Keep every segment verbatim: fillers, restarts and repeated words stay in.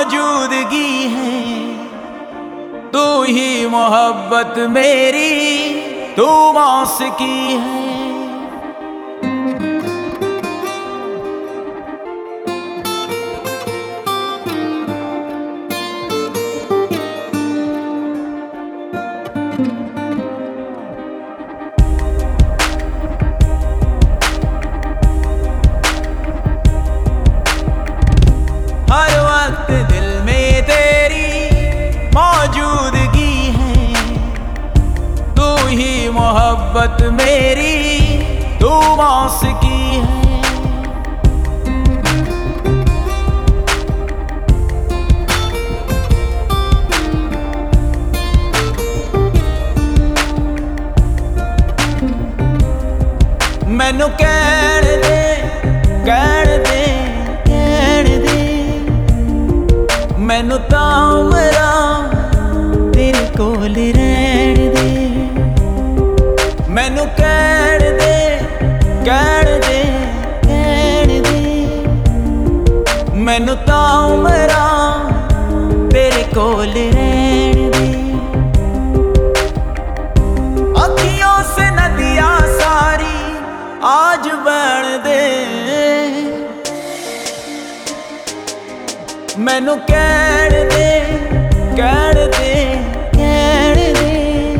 मौजूदगी है। तू ही मोहब्बत मेरी, तू मौसिकी है। हर वक्त दिल में तेरी मौजूदगी है। तू ही मोहब्बत मेरी, तू मौसिकी है। मैनू कहण दे, कहण दे, कहण दे, मैनू तां उमरा तेरे कोल रहण दे। मैनू कहण दे, कहण दे, कहण दे, मैनू तां उमरा तेरे कोल रहण दे। अखियों से नदियां सारी आज बहण दे। मैनू कहण दे, कहण दे, कहण दे,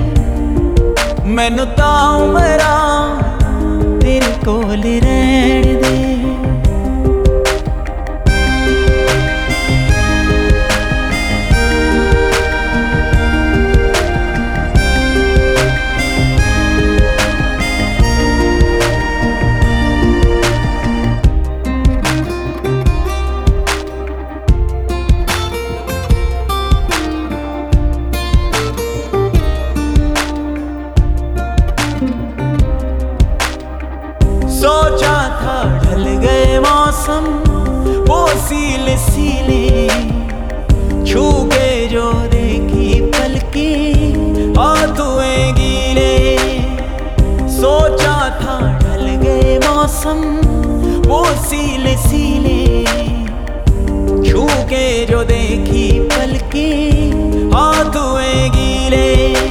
मैनू तां उमरा तेरे कोल रहण दे। सोचा था ढल गए मौसम वो सीले सीले, छू के जो देखी पलके हाथ हुए गीले। सोचा था ढल गए मौसम वो सीले सीले, छू के जो देखी पलके हाथ हुए गीले।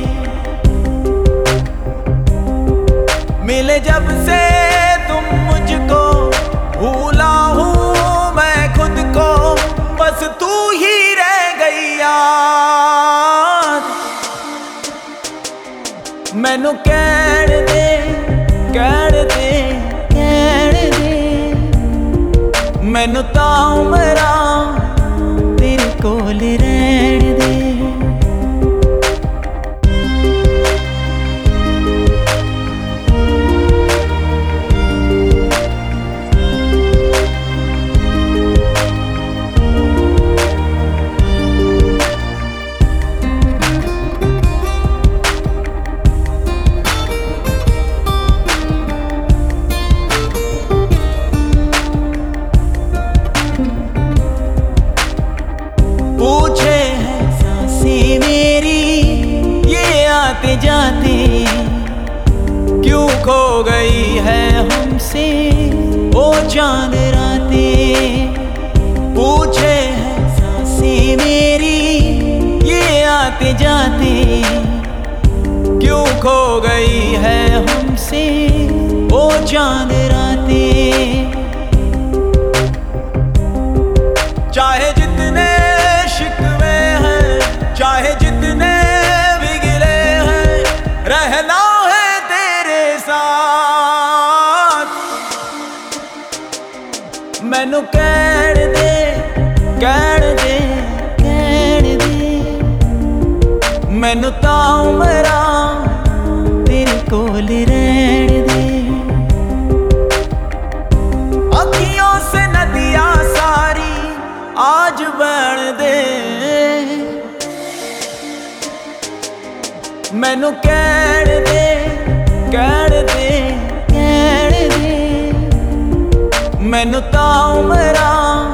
मिले जब से तुम मुझको, भूला हूँ मैं खुद को, बस तू ही रह गई याद। मैनू कहण दे, कहण दे, कहण दे, मैनू तां उमरा तेरे कोल रहण दे। पूछे हैं सांसें मेरी ये आते जाते, क्यों खो गई है हमसे वो चांद रातें। पूछे हैं सांसें मेरी ये आते जाते, क्यों खो गई है हमसे वो चांद रातें। चाहे जितने शिकवे हैं, चाहे जितने भी गिले हैं, रहना है तेरे साथ। मैनू कहण दे, कहण दे, कहण दे, मैनू तां उमरा तेरे कोल रहण दे। अखियों से नदियां सारी आज बहण दे। मैनू कहण दे, कहण दे, कहण दे, मैनू तां उमरा